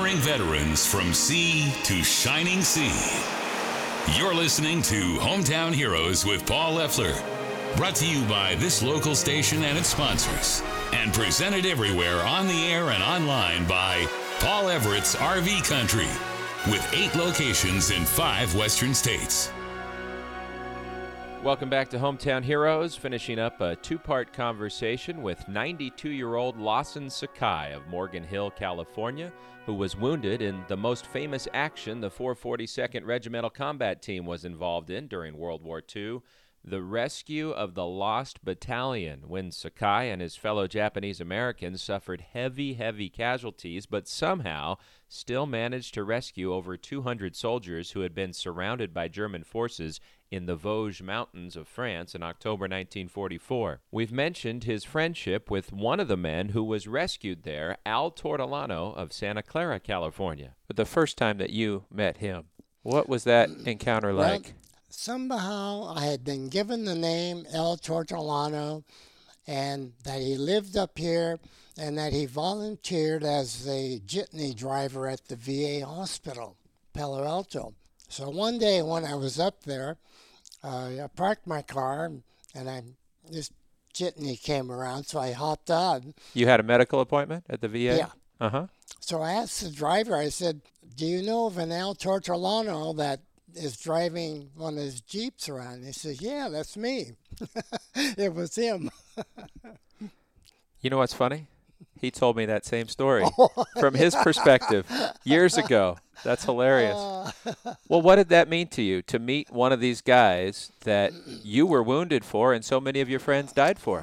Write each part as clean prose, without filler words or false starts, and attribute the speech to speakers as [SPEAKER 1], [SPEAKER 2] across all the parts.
[SPEAKER 1] Honoring veterans from sea to shining sea. You're listening to Hometown Heroes with Paul Leffler. Brought to you by this local station and its sponsors. And presented everywhere on the air and online by Paul Everett's RV Country, with 8 locations in 5 western states.
[SPEAKER 2] Welcome back to Hometown Heroes, finishing up a 2-part conversation with 92-year-old Lawson Sakai of Morgan Hill, California, who was wounded in the most famous action the 442nd Regimental Combat Team was involved in during World War II, the rescue of the Lost Battalion, when Sakai and his fellow Japanese Americans suffered heavy casualties, but somehow still managed to rescue over 200 soldiers who had been surrounded by German forces in the Vosges Mountains of France in October 1944. We've mentioned his friendship with one of the men who was rescued there, Al Tortolano of Santa Clara, California. But the first time that you met him, what was that encounter like?
[SPEAKER 3] Somehow I had been given the name El Tortolano, and that he lived up here, and that he volunteered as the jitney driver at the VA hospital, Palo Alto. So one day when I was up there, I parked my car, and this jitney came around, so I hopped on.
[SPEAKER 2] You had a medical appointment at the VA?
[SPEAKER 3] Yeah.
[SPEAKER 2] Uh-huh.
[SPEAKER 3] So I asked the driver, I said, do you know of an El Tortolano that is driving one of his Jeeps around? He says, yeah, that's me. It was him.
[SPEAKER 2] You know what's funny? He told me that same story from his perspective years ago. That's hilarious. Well, what did that mean to you, to meet one of these guys that you were wounded for and so many of your friends died for?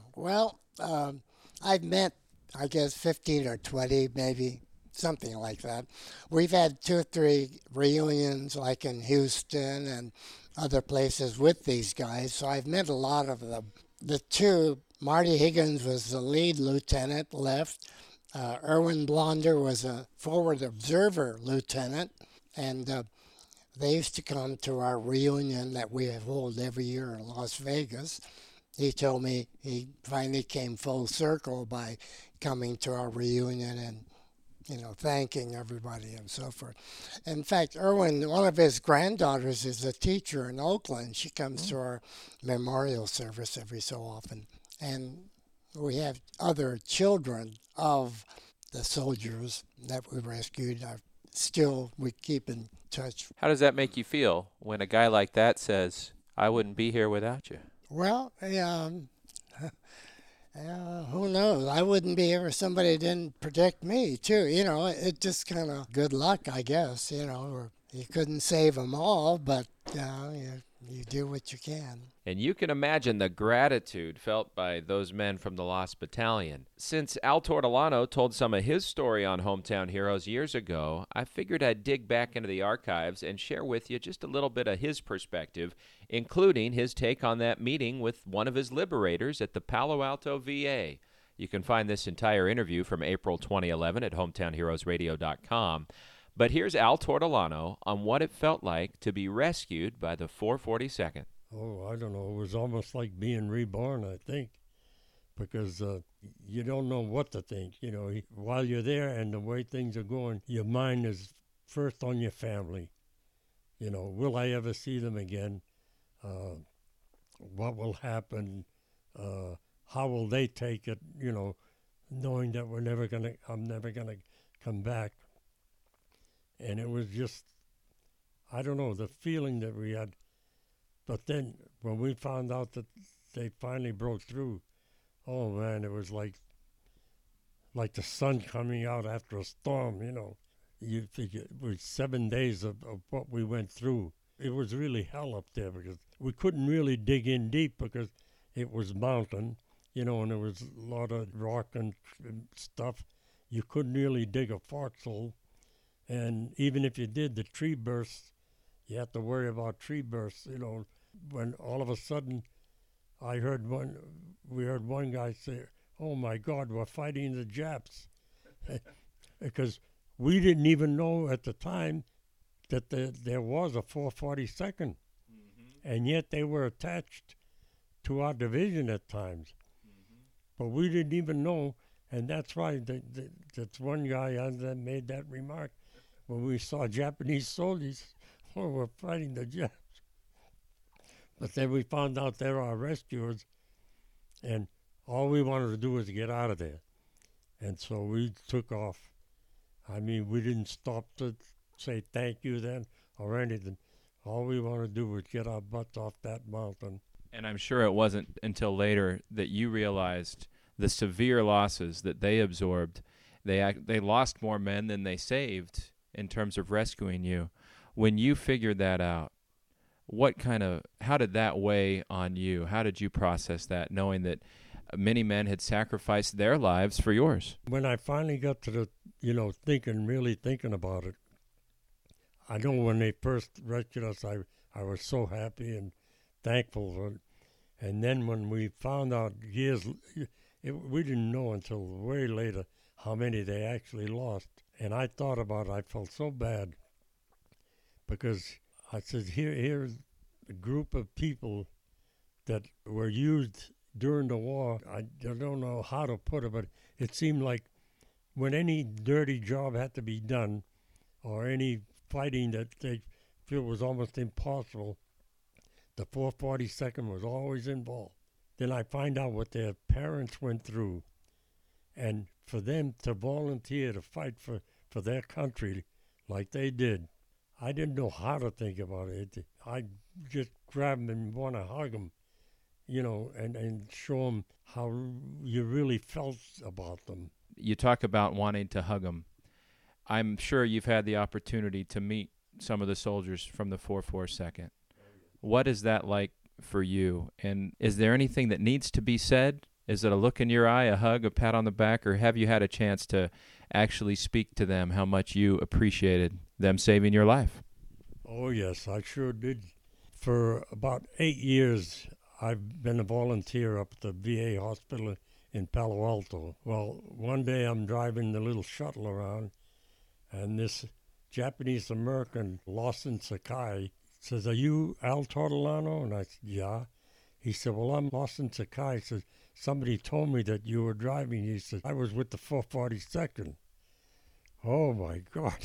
[SPEAKER 3] I've met, I guess, 15 or 20, maybe, something like that. We've had 2 or 3 reunions, like in Houston and other places with these guys, so I've met a lot of them. The 2, Marty Higgins was the lead lieutenant, left. Erwin Blonder was a forward observer lieutenant, and they used to come to our reunion that we hold every year in Las Vegas. He told me he finally came full circle by coming to our reunion and, thanking everybody and so forth. In fact, Erwin, one of his granddaughters is a teacher in Oakland. She comes to our memorial service every so often. And we have other children of the soldiers that we rescued. We keep in touch.
[SPEAKER 2] How does that make you feel when a guy like that says, I wouldn't be here without you?
[SPEAKER 3] Well, who knows? I wouldn't be here if somebody didn't protect me, too. It just kind of good luck, I guess, or you couldn't save them all, but you do what you can.
[SPEAKER 2] And you can imagine the gratitude felt by those men from the Lost Battalion. Since Al Tortolano told some of his story on Hometown Heroes years ago, I figured I'd dig back into the archives and share with you just a little bit of his perspective, including his take on that meeting with one of his liberators at the Palo Alto VA. You can find this entire interview from April 2011 at hometownheroesradio.com. But here's Al Tortolano on what it felt like to be rescued by the 442nd.
[SPEAKER 4] Oh, I don't know. It was almost like being reborn, I think, because you don't know what to think. While you're there and the way things are going, your mind is first on your family. Will I ever see them again? What will happen? How will they take it? Knowing that I'm never gonna come back. And it was just, I don't know, the feeling that we had. But then when we found out that they finally broke through, oh man, it was like the sun coming out after a storm, You figure it was 7 days of what we went through. It was really hell up there because we couldn't really dig in deep because it was mountain, and there was a lot of rock and stuff. You couldn't really dig a foxhole. And even if you did, the tree bursts, you had to worry about tree bursts, when all of a sudden we heard one guy say, oh my God, we're fighting the Japs. Because we didn't even know at the time that there was a 442nd. Mm-hmm. And yet they were attached to our division at times. Mm-hmm. But we didn't even know. And that's why that's one guy that made that remark when we saw Japanese soldiers who were fighting the Japs. But then we found out they were our rescuers, and all we wanted to do was get out of there. And so we took off. I mean, we didn't stop to say thank you then or anything. All we wanted to do was get our butts off that mountain.
[SPEAKER 2] And I'm sure it wasn't until later that you realized the severe losses that they absorbed. They lost more men than they saved in terms of rescuing you. When you figured that out, how did that weigh on you? How did you process that, knowing that many men had sacrificed their lives for yours?
[SPEAKER 4] When I finally got to the, really thinking about it, I know when they first rescued us, I was so happy and thankful for it. And then when we found out we didn't know until way later how many they actually lost. And I thought about it. I felt so bad because I said, here's a group of people that were used during the war. I don't know how to put it, but it seemed like when any dirty job had to be done or any fighting that they feel was almost impossible, the 442nd was always involved. Then I find out what their parents went through, and for them to volunteer to fight for their country like they did, I didn't know how to think about it. I just grab them and want to hug them, and show them how you really felt about them.
[SPEAKER 2] You talk about wanting to hug them. I'm sure you've had the opportunity to meet some of the soldiers from the 442nd. What is that like for you? And is there anything that needs to be said? Is it a look in your eye, a hug, a pat on the back, or have you had a chance to actually speak to them how much you appreciated them saving your life?
[SPEAKER 4] Oh, yes, I sure did. For about 8 years, I've been a volunteer up at the VA hospital in Palo Alto. Well, one day I'm driving the little shuttle around, and this Japanese-American, Lawson Sakai, says, "Are you Al Tortolano?" And I said, "Yeah." He said, "Well, I'm Lawson Sakai." He says, "Somebody told me that you were driving." He said, "I was with the 442nd. Oh, my God.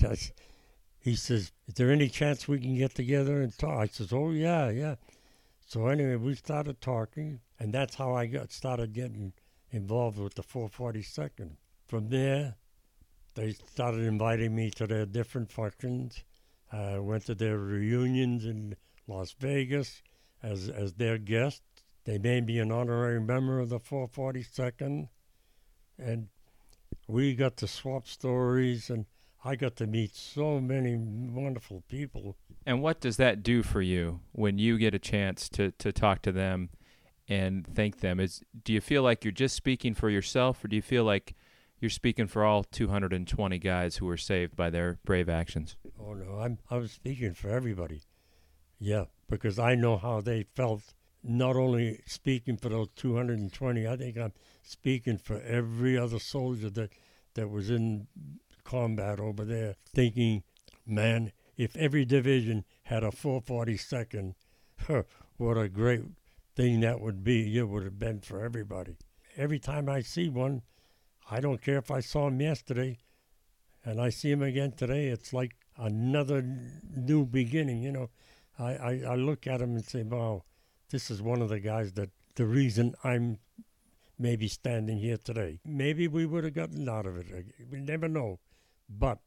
[SPEAKER 4] He says, "Is there any chance we can get together and talk?" I says, "Oh, yeah." So anyway, we started talking, and that's how I started getting involved with the 442nd. From there, they started inviting me to their different functions. I went to their reunions in Las Vegas as their guest. They made me an honorary member of the 442nd, and we got to swap stories, and I got to meet so many wonderful people.
[SPEAKER 2] And what does that do for you when you get a chance to talk to them and thank them? Do you feel like you're just speaking for yourself, or do you feel like you're speaking for all 220 guys who were saved by their brave actions?
[SPEAKER 4] Oh, no, I'm speaking for everybody. Yeah, because I know how they felt. Not only speaking for those 220, I think I'm speaking for every other soldier that was in combat over there, thinking, man, if every division had a 442nd, what a great thing that would be. It would have been for everybody. Every time I see one, I don't care if I saw him yesterday and I see him again today, it's like another new beginning, I look at him and say, wow, this is one of the guys that the reason I'm maybe standing here today. Maybe we would have gotten out of it. We never know. But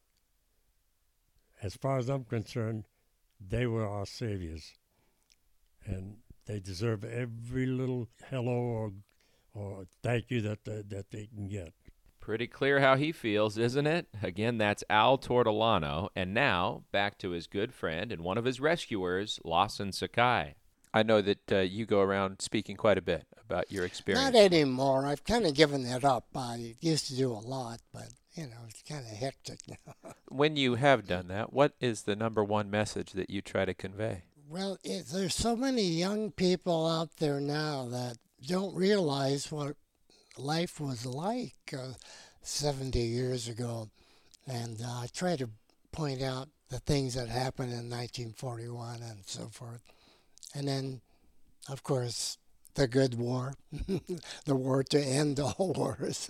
[SPEAKER 4] as far as I'm concerned, they were our saviors. And they deserve every little hello or thank you that they can get.
[SPEAKER 2] Pretty clear how he feels, isn't it? Again, that's Al Tortolano. And now, back to his good friend and one of his rescuers, Lawson Sakai. I know that you go around speaking quite a bit about your experience.
[SPEAKER 3] Not anymore. I've kind of given that up. I used to do a lot, but, it's kind of hectic now.
[SPEAKER 2] When you have done that, what is the number one message that you try to convey?
[SPEAKER 3] Well, there's so many young people out there now that don't realize what life was like 70 years ago. And I try to point out the things that happened in 1941 and so forth. And then, of course, the good war, the war to end all wars.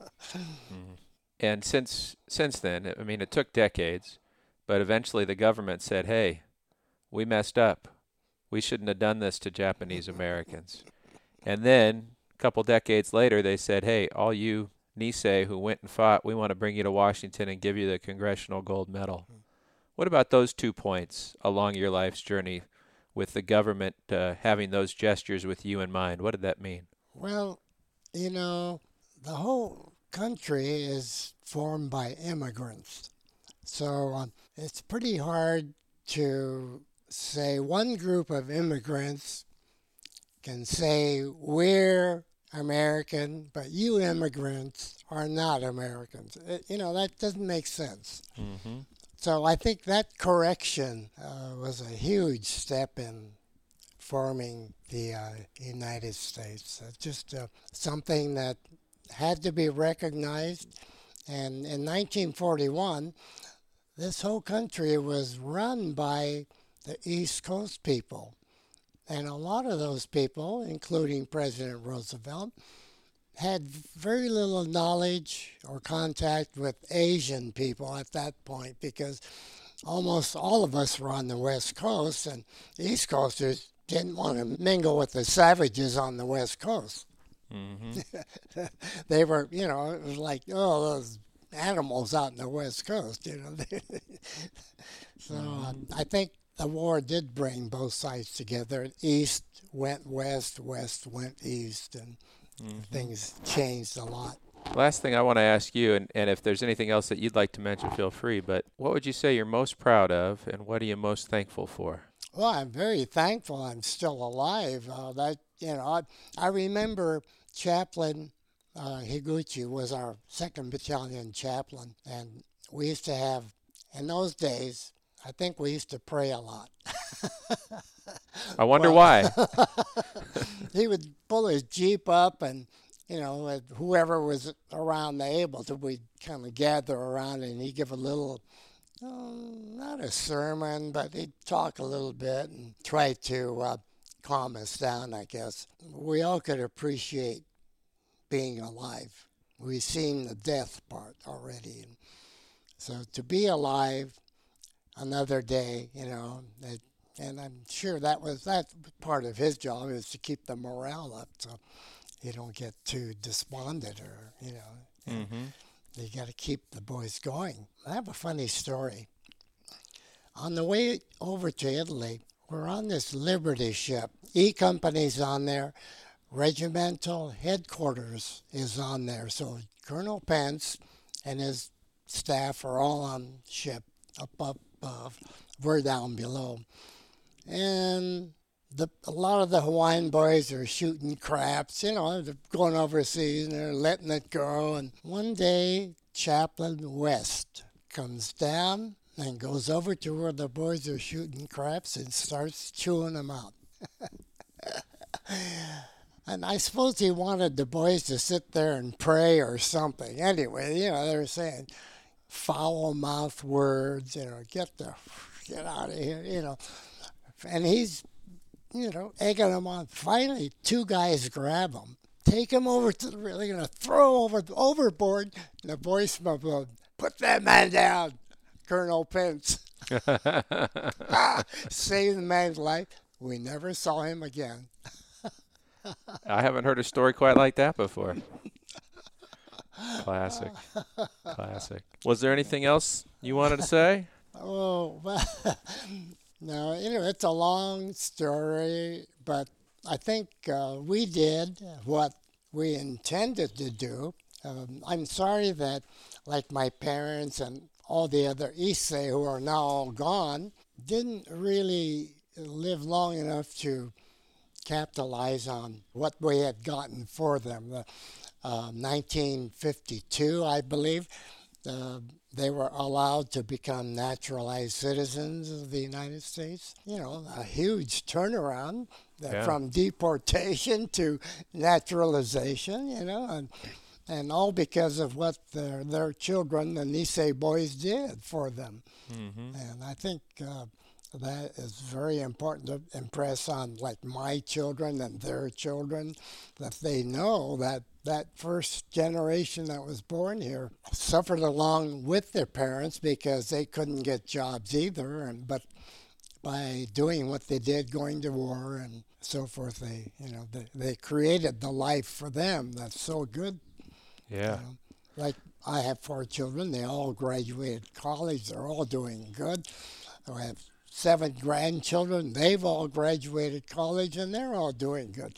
[SPEAKER 2] And since then, I mean, it took decades, but eventually the government said, "Hey, we messed up. We shouldn't have done this to Japanese Americans." And then a couple decades later, they said, "Hey, all you Nisei who went and fought, we want to bring you to Washington and give you the Congressional Gold Medal." What about those 2 points along your life's journey with the government having those gestures with you in mind? What did that mean?
[SPEAKER 3] Well, the whole country is formed by immigrants. So it's pretty hard to say one group of immigrants can say, we're American, but you immigrants are not Americans. That doesn't make sense.
[SPEAKER 2] Mm-hmm.
[SPEAKER 3] So I think that correction was a huge step in forming the United States. Just something that had to be recognized. And in 1941, this whole country was run by the East Coast people. And a lot of those people, including President Roosevelt, had very little knowledge or contact with Asian people at that point, because almost all of us were on the West Coast, and the East Coasters didn't want to mingle with the savages on the West Coast.
[SPEAKER 2] Mm-hmm.
[SPEAKER 3] They were, it was like, oh, those animals out in the West Coast, So I think the war did bring both sides together. East went west, west went east, and things changed a lot.
[SPEAKER 2] Last thing I want to ask you, and if there's anything else that you'd like to mention, feel free, but what would you say you're most proud of, and what are you most thankful for?
[SPEAKER 3] Well, I'm very thankful I'm still alive. I remember Chaplain Higuchi was our 2nd Battalion chaplain, and we used to have, in those days, I think we used to pray a lot.
[SPEAKER 2] I wonder why.
[SPEAKER 3] He would pull his Jeep up, and whoever was around the able to, we'd kind of gather around, and he'd give a little, not a sermon, but he'd talk a little bit and try to calm us down, I guess. We all could appreciate being alive. We've seen the death part already. And so to be alive another day, and I'm sure that's part of his job, is to keep the morale up so you don't get too despondent or,
[SPEAKER 2] Mm-hmm.
[SPEAKER 3] You got to keep the boys going. I have a funny story. On the way over to Italy, we're on this Liberty ship. E Company's on there. Regimental headquarters is on there. So Colonel Pence and his staff are all on ship up above. We're down below. And a lot of the Hawaiian boys are shooting craps, they're going overseas and they're letting it go. And one day, Chaplain West comes down and goes over to where the boys are shooting craps and starts chewing them out. And I suppose he wanted the boys to sit there and pray or something. Anyway, they were saying foul-mouthed words, get out of here, And he's, egging them on. Finally, 2 guys grab him, take him over to they're going to throw overboard. And the voice from above, put that man down, Colonel Pence. Saved the man's life. We never saw him again.
[SPEAKER 2] I haven't heard a story quite like that before. Classic. Was there anything else you wanted to say?
[SPEAKER 3] Oh, well, no, it's a long story, but I think we did what we intended to do. I'm sorry that, like my parents and all the other Issei who are now all gone, didn't really live long enough to capitalize on what we had gotten for them. 1952, I believe, they were allowed to become naturalized citizens of the United States. A huge turnaround from deportation to naturalization, and all because of what their children, the Nisei boys, did for them.
[SPEAKER 2] Mm-hmm.
[SPEAKER 3] And I think That is very important to impress on, like, my children and their children, that they know that that first generation that was born here suffered along with their parents because they couldn't get jobs either, but by doing what they did, going to war and so forth, they created the life for them that's so good.
[SPEAKER 2] Yeah.
[SPEAKER 3] Like, I have 4 children. They all graduated college. They're all doing good. I have 7 grandchildren. They've all graduated college, and they're all doing good.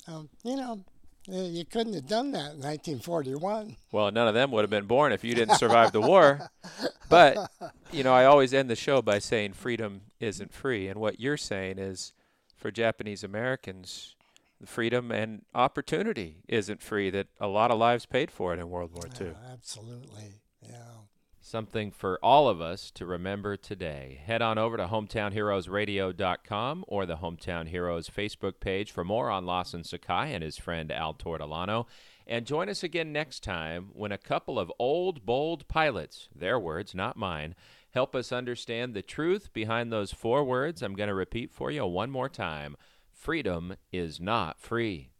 [SPEAKER 3] You couldn't have done that in 1941.
[SPEAKER 2] Well, none of them would have been born if you didn't survive the war. But, I always end the show by saying freedom isn't free. And what you're saying is, for Japanese Americans, freedom and opportunity isn't free, that a lot of lives paid for it in World War II.
[SPEAKER 3] Absolutely, yeah.
[SPEAKER 2] Something for all of us to remember today. Head on over to hometownheroesradio.com or the Hometown Heroes Facebook page for more on Lawson Sakai and his friend Al Tortolano. And join us again next time when a couple of old, bold pilots, their words, not mine, help us understand the truth behind those 4 words I'm going to repeat for you one more time. Freedom is not free.